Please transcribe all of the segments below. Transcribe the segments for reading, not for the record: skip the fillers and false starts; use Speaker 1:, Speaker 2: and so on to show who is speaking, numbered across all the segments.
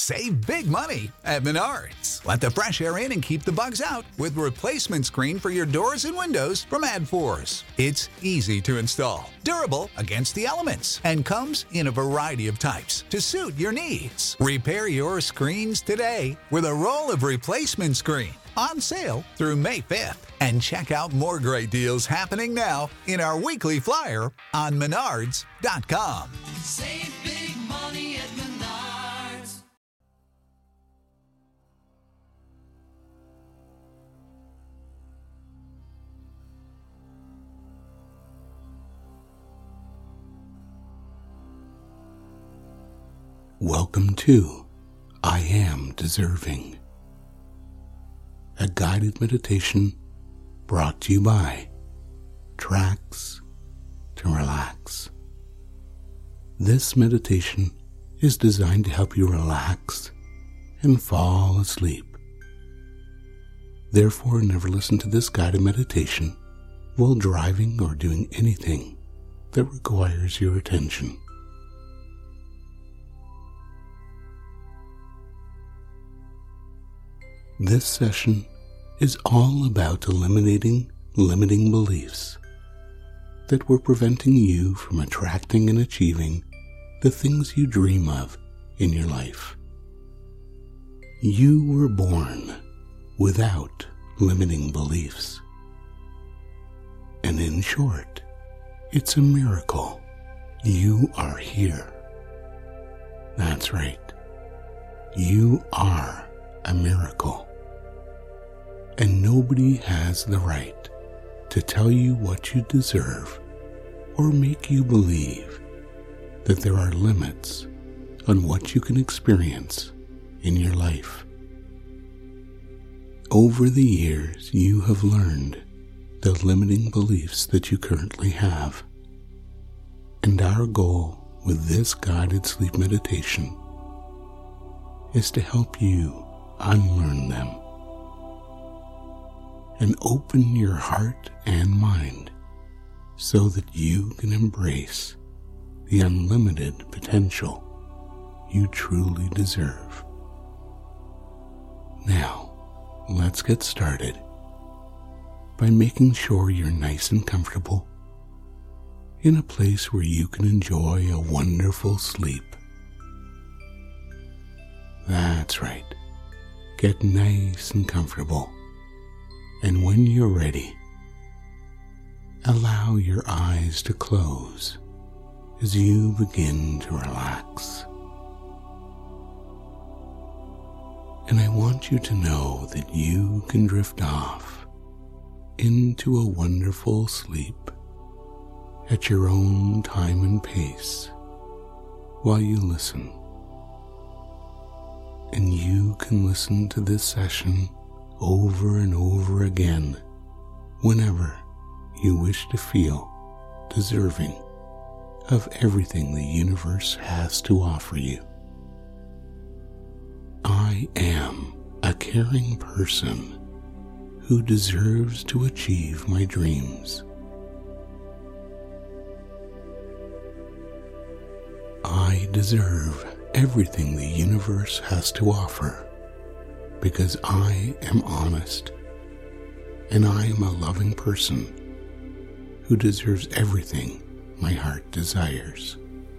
Speaker 1: Save big money at Menards. Let the fresh air in and keep the bugs out with replacement screen for your doors and windows from AdForce. It's easy to install, durable against the elements, and comes in a variety of types to suit your needs. Repair your screens today with a roll of replacement screen on sale through May 5th. And check out more great deals happening now in our weekly flyer on Menards.com.
Speaker 2: Save big money at Menards.
Speaker 3: Welcome to I Am Deserving, a guided meditation brought to you by Tracks to Relax. This meditation is designed to help you relax and fall asleep. Therefore, never listen to this guided meditation while driving or doing anything that requires your attention. This session is all about eliminating limiting beliefs that were preventing you from attracting and achieving the things you dream of in your life. You were born without limiting beliefs. And in short, it's a miracle you are here. That's right. You are a miracle. And nobody has the right to tell you what you deserve or make you believe that there are limits on what you can experience in your life. Over the years, you have learned the limiting beliefs that you currently have. And our goal with this guided sleep meditation is to help you unlearn them and open your heart and mind so that you can embrace the unlimited potential you truly deserve. Now, let's get started by making sure you're nice and comfortable in a place where you can enjoy a wonderful sleep. That's right. Get nice and comfortable. And when you're ready, allow your eyes to close as you begin to relax. And I want you to know that you can drift off into a wonderful sleep at your own time and pace while you listen. And you can listen to this session over and over again whenever you wish to feel deserving of everything the universe has to offer you. I am a caring person who deserves to achieve my dreams. I deserve everything the universe has to offer because I am honest and I am a loving person who deserves everything my heart desires.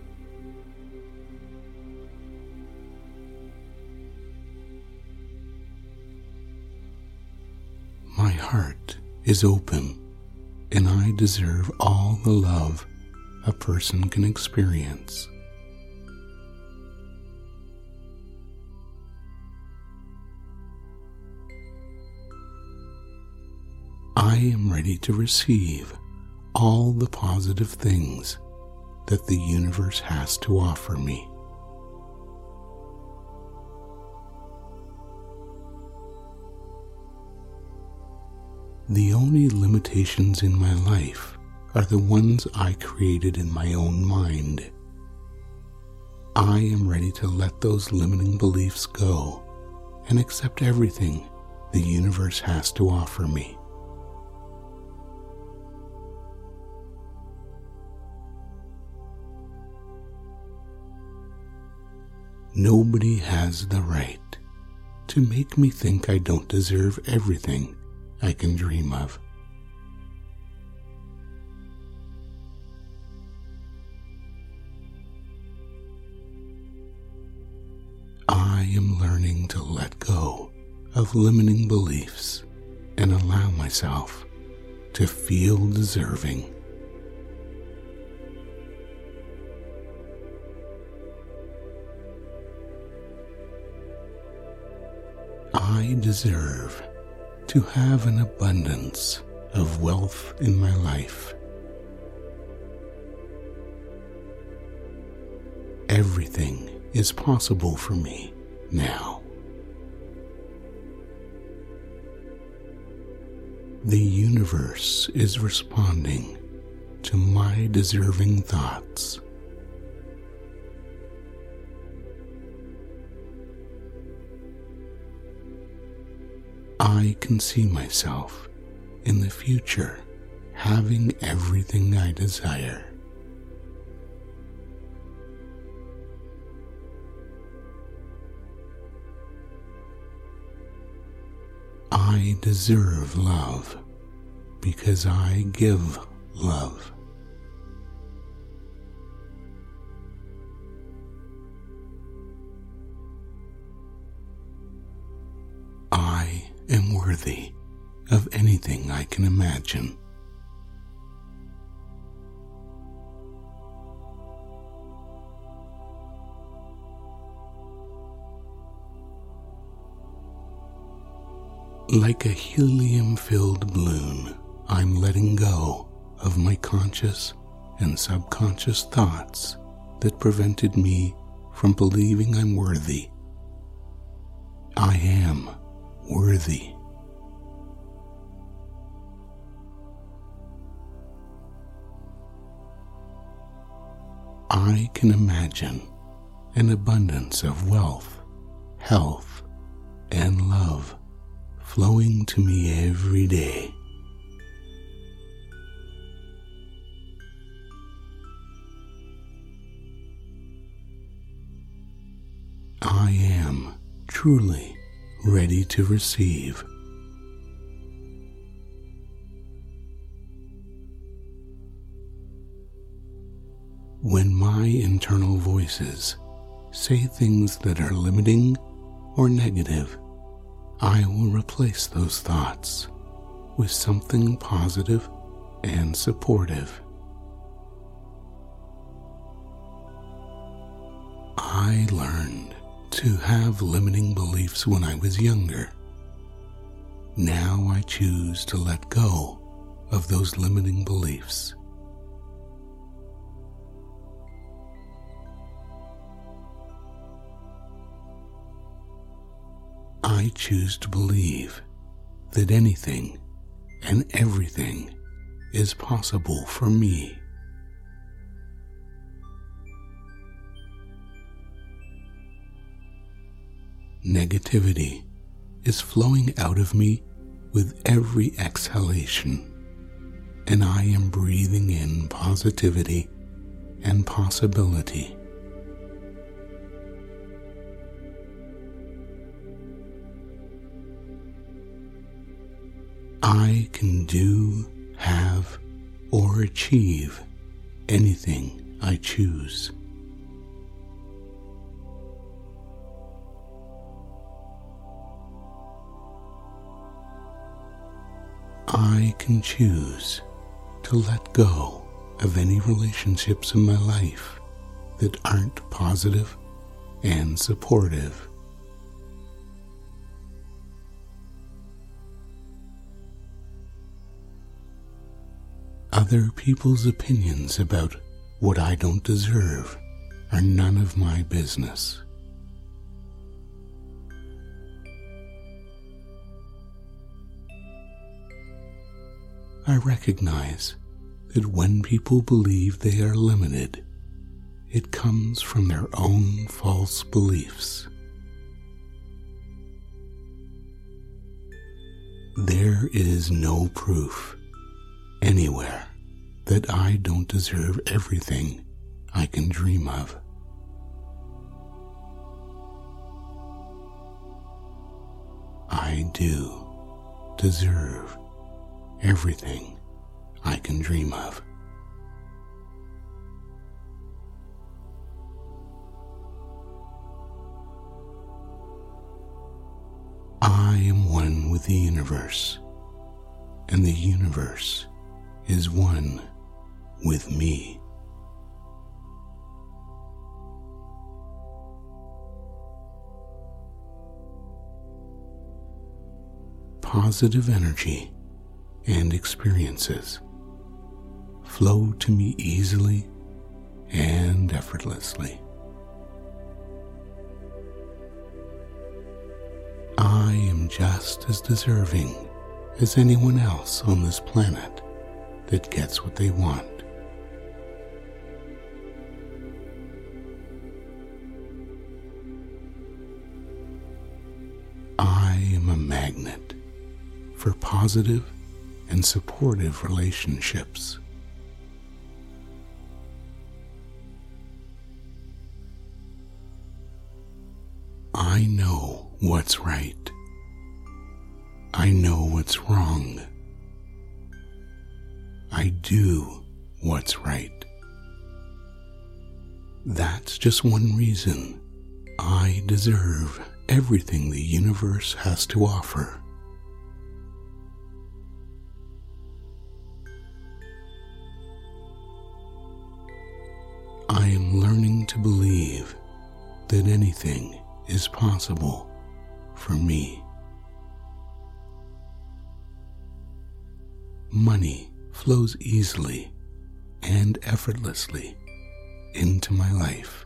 Speaker 3: My heart is open and I deserve all the love a person can experience. I am ready to receive all the positive things that the universe has to offer me. The only limitations in my life are the ones I created in my own mind. I am ready to let those limiting beliefs go and accept everything the universe has to offer me. Nobody has the right to make me think I don't deserve everything I can dream of. I am learning to let go of limiting beliefs and allow myself to feel deserving. I deserve to have an abundance of wealth in my life. Everything is possible for me now. The universe is responding to my deserving thoughts. I can see myself in the future having everything I desire. I deserve love because I give love. I am worthy of anything I can imagine. Like a helium-filled balloon, I'm letting go of my conscious and subconscious thoughts that prevented me from believing I'm worthy. I am worthy. I can imagine an abundance of wealth, health, and love flowing to me every day. I am truly ready to receive. When my internal voices say things that are limiting or negative, I will replace those thoughts with something positive and supportive. I learned to have limiting beliefs when I was younger. Now I choose to let go of those limiting beliefs. I choose to believe that anything and everything is possible for me. Negativity is flowing out of me with every exhalation, and I am breathing in positivity and possibility. I can do, have, or achieve anything I choose. I can choose to let go of any relationships in my life that aren't positive and supportive. Other people's opinions about what I don't deserve are none of my business. I recognize that when people believe they are limited, it comes from their own false beliefs. There is no proof anywhere that I don't deserve everything I can dream of. I do deserve everything I can dream of. I am one with the universe, and the universe is one with me. Positive energy and experiences flow to me easily and effortlessly. I am just as deserving as anyone else on this planet that gets what they want. I am a magnet for positive and supportive relationships. I know what's right. I know what's wrong. I do what's right. That's just one reason I deserve everything the universe has to offer. I am learning to believe that anything is possible for me. Money flows easily and effortlessly into my life.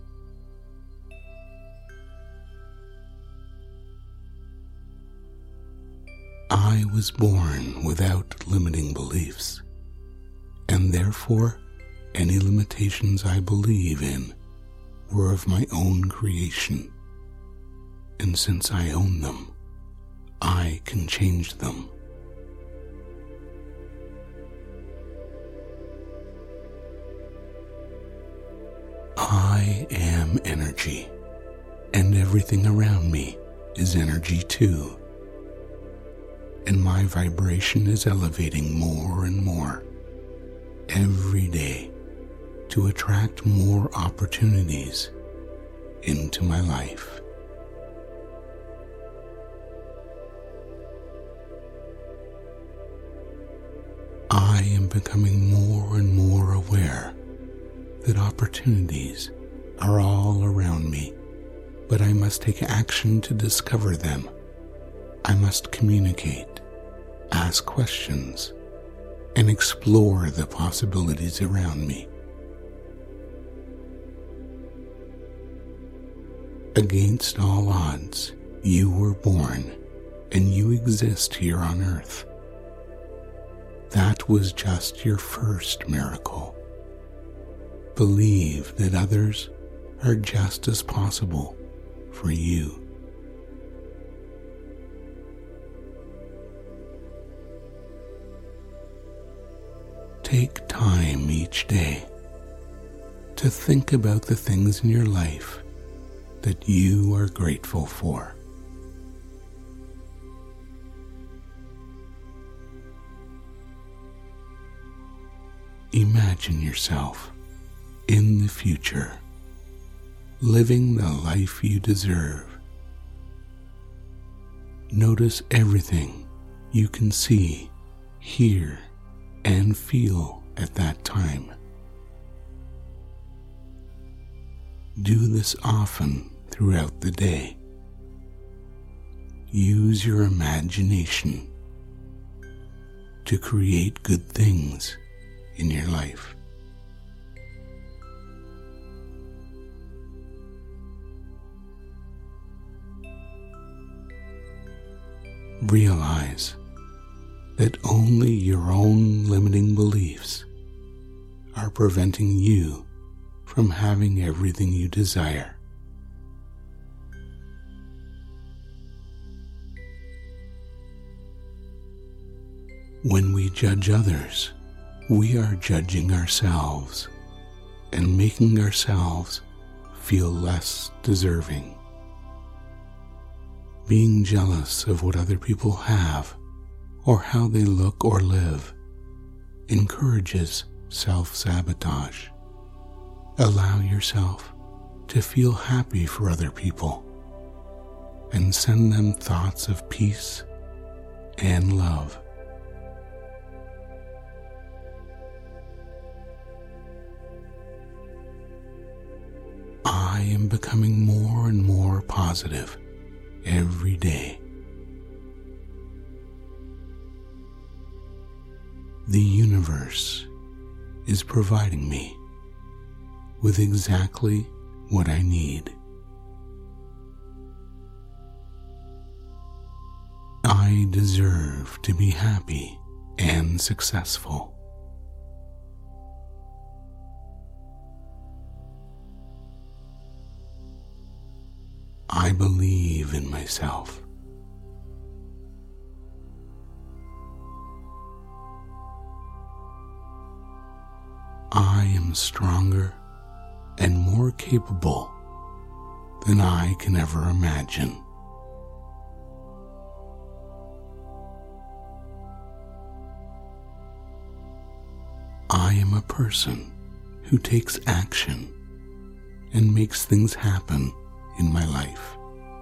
Speaker 3: I was born without limiting beliefs, and therefore any limitations I believe in were of my own creation. And since I own them, I can change them. I am energy, and everything around me is energy too. And my vibration is elevating more and more every day to attract more opportunities into my life. I am becoming more and more aware that opportunities are all around me, but I must take action to discover them. I must communicate, ask questions, and explore the possibilities around me. Against all odds, you were born and you exist here on earth. That was just your first miracle. Believe that others are just as possible for you. Take time each day to think about the things in your life that you are grateful for. Imagine yourself in the future, living the life you deserve. Notice everything you can see, hear, and feel at that time. Do this often throughout the day. Use your imagination to create good things in your life. Realize that only your own limiting beliefs are preventing you from having everything you desire. When we judge others, we are judging ourselves and making ourselves feel less deserving. being jealous of what other people have or how they look or live encourages self-sabotage. Allow yourself to feel happy for other people and send them thoughts of peace and love. I am becoming more and more positive every day. The universe is providing me with exactly what I need. I deserve to be happy and successful. I believe in myself. I am stronger and more capable than I can ever imagine. I am a person who takes action and makes things happen in my life.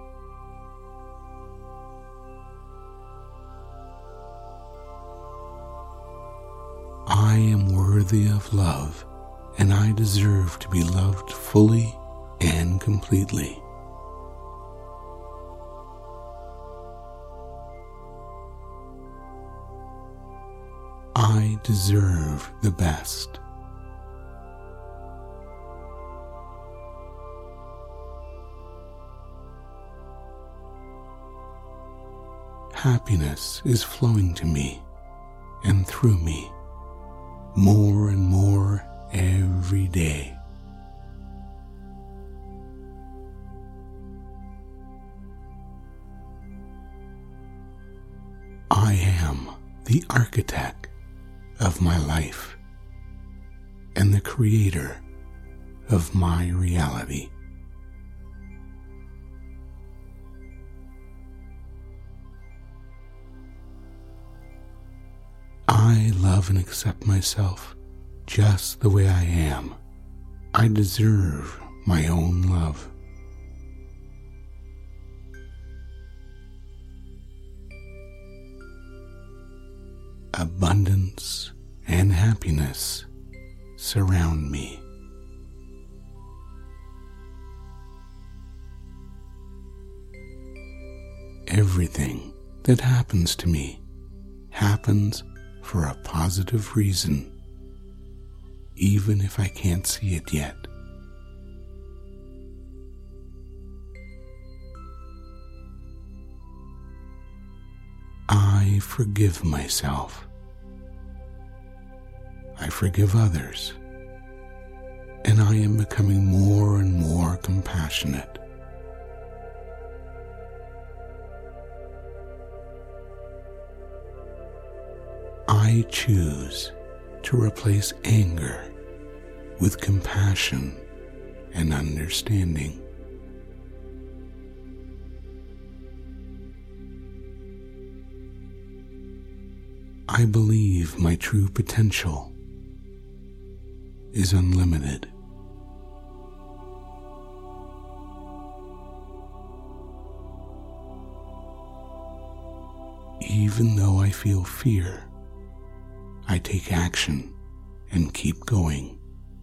Speaker 3: I am worthy of love, and I deserve to be loved fully and completely. I deserve the best. Happiness is flowing to me and through me more and more every day. I am the architect of my life and the creator of my reality. I love and accept myself just the way I am. I deserve my own love. Abundance and happiness surround me. Everything that happens to me happens for a positive reason, even if I can't see it yet. I forgive myself. I forgive others, and I am becoming more and more compassionate. I choose to replace anger with compassion and understanding. I believe my true potential is unlimited. Even though I feel fear, I take action and keep going.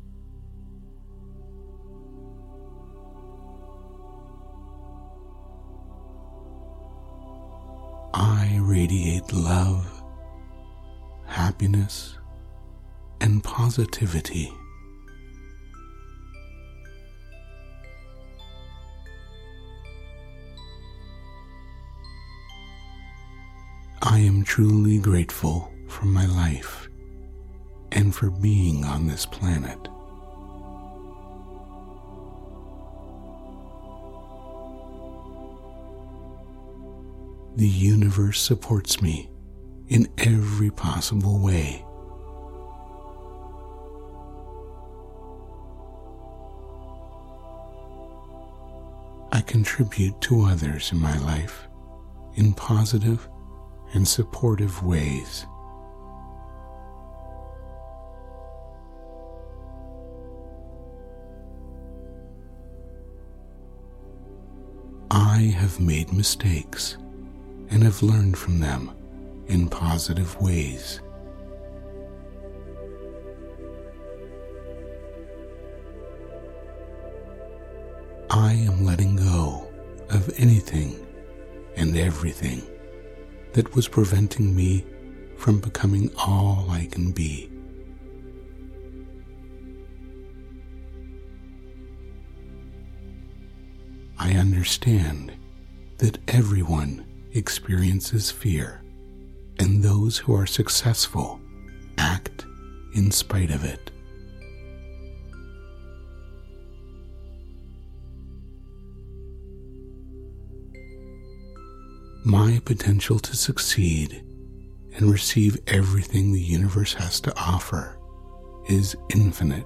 Speaker 3: I radiate love, happiness, and positivity. I am truly grateful for my life and for being on this planet. The universe supports me in every possible way. I contribute to others in my life in positive and supportive ways. I have made mistakes and have learned from them in positive ways. I am letting go of anything and everything that was preventing me from becoming all I can be. I understand that everyone experiences fear, and those who are successful act in spite of it. My potential to succeed and receive everything the universe has to offer is infinite.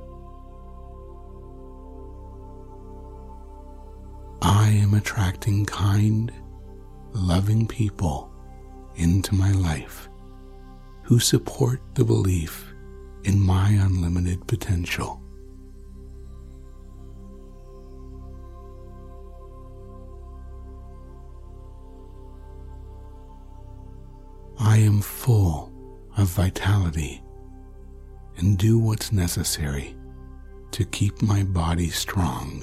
Speaker 3: I am attracting kind, loving people into my life who support the belief in my unlimited potential. I am full of vitality and do what's necessary to keep my body strong.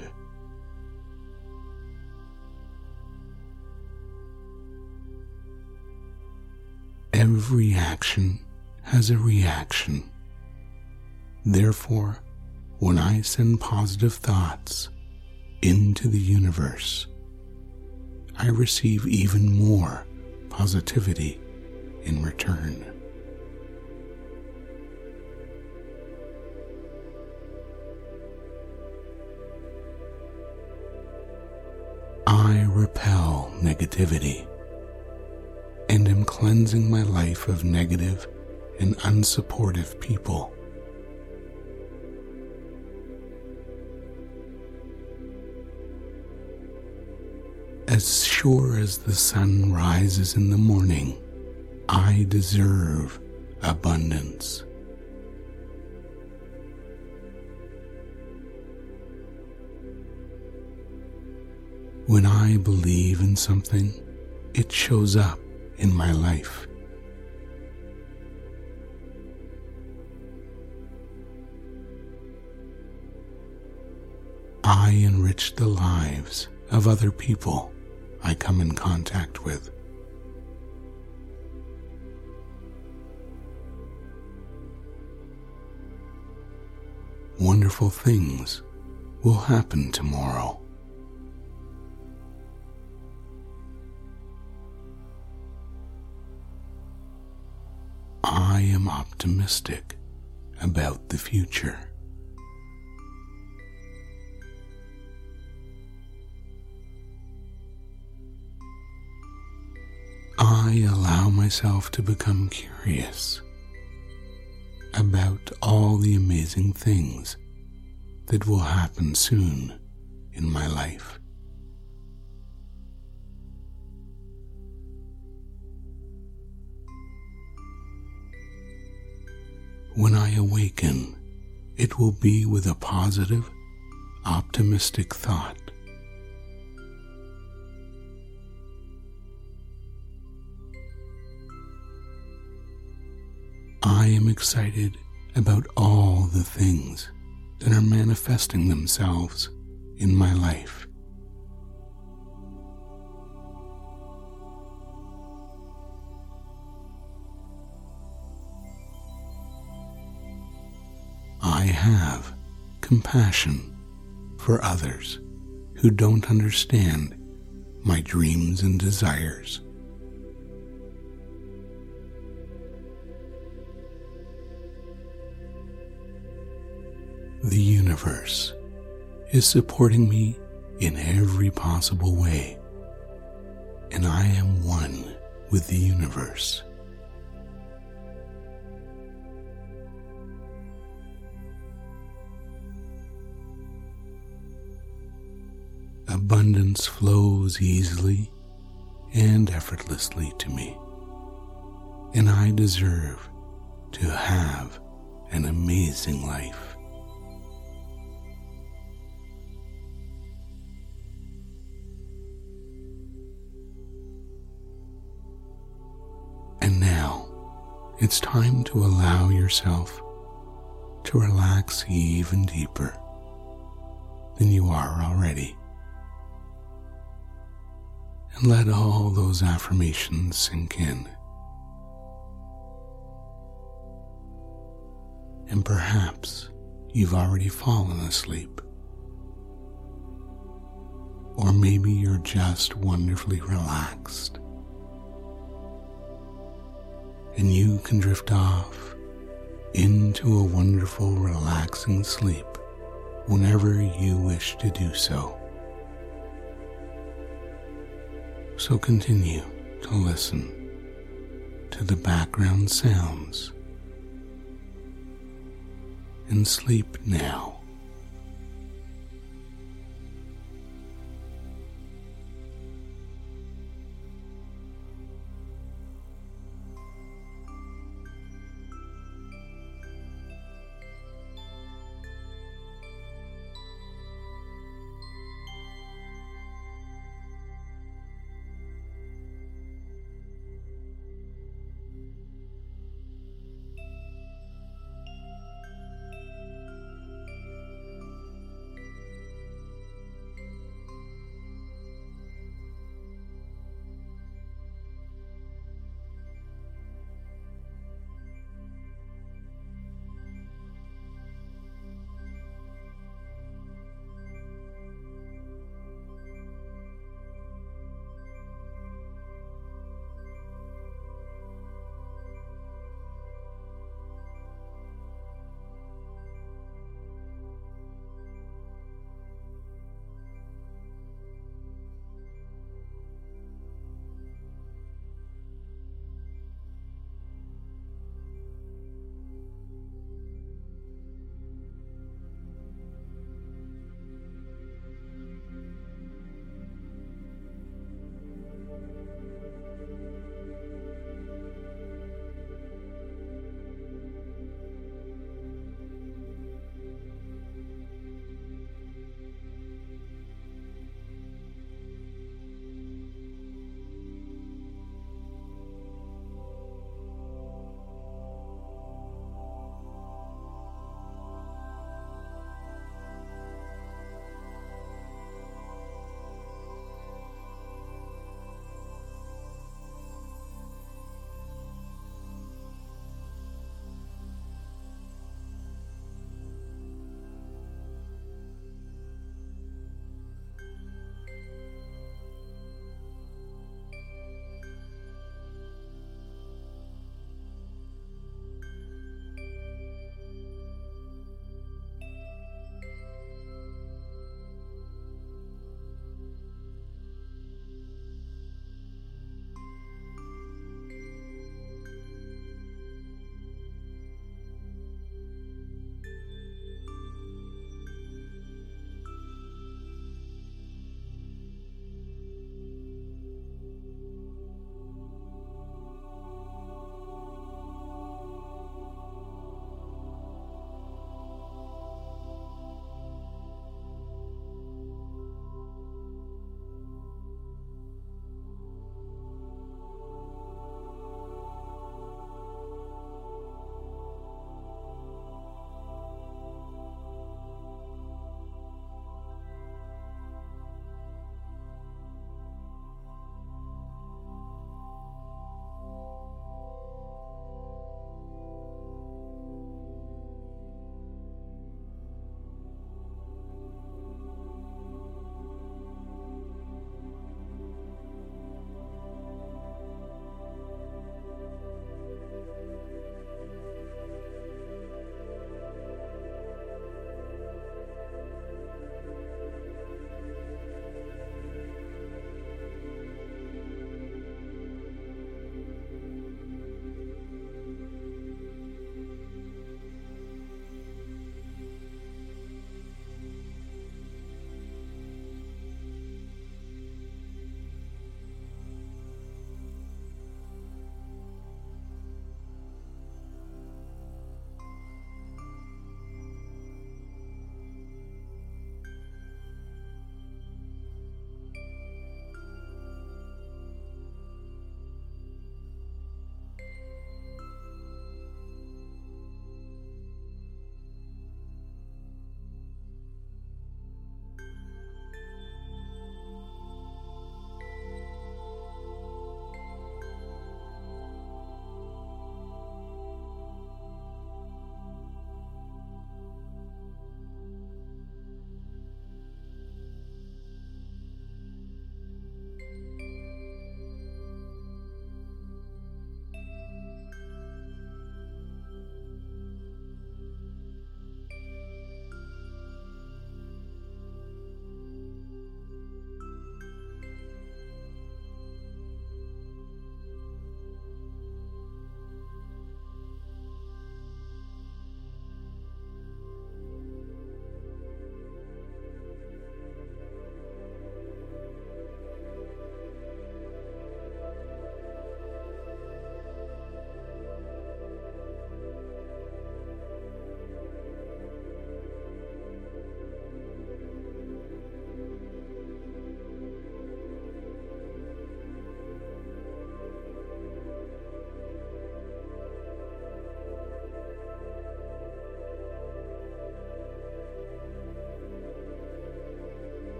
Speaker 3: Every action has a reaction. Therefore, when I send positive thoughts into the universe, I receive even more positivity in return. I repel negativity and am cleansing my life of negative and unsupportive people. As sure as the sun rises in the morning, I deserve abundance. When I believe in something, it shows up in my life. I enrich the lives of other people I come in contact with. Wonderful things will happen tomorrow. I am optimistic about the future. I allow myself to become curious about all the amazing things that will happen soon in my life. When I awaken, it will be with a positive, optimistic thought. I am excited about all the things that are manifesting themselves in my life. I have compassion for others who don't understand my dreams and desires. The universe is supporting me in every possible way, and I am one with the universe. Abundance flows easily and effortlessly to me, and I deserve to have an amazing life. And now, it's time to allow yourself to relax even deeper than you are already. And let all those affirmations sink in. And perhaps you've already fallen asleep. Or maybe you're just wonderfully relaxed. And you can drift off into a wonderful, relaxing sleep whenever you wish to do so. So continue to listen to the background sounds and sleep now.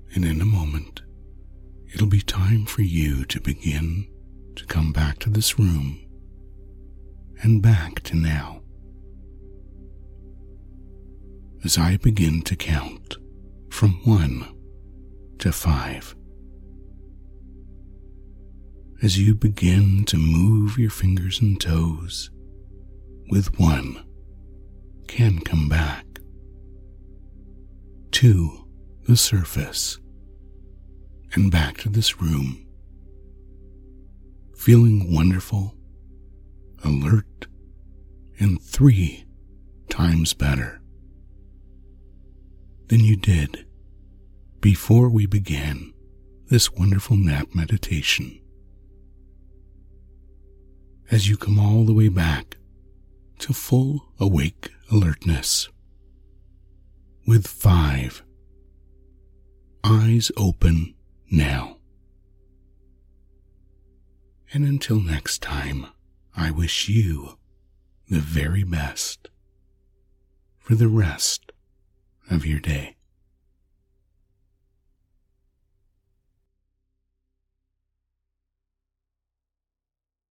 Speaker 3: And in a moment, it'll be time for you to begin to come back to this room and back to now. As I begin to count from 1 to 5, as you begin to move your fingers and toes, with 1, can come back to the surface and back to this room, feeling wonderful, alert, and 3 times better than you did before we began this wonderful nap meditation. As you come all the way back to full awake alertness, with 5, eyes open now. And until next time, I wish you the very best for the rest of your day.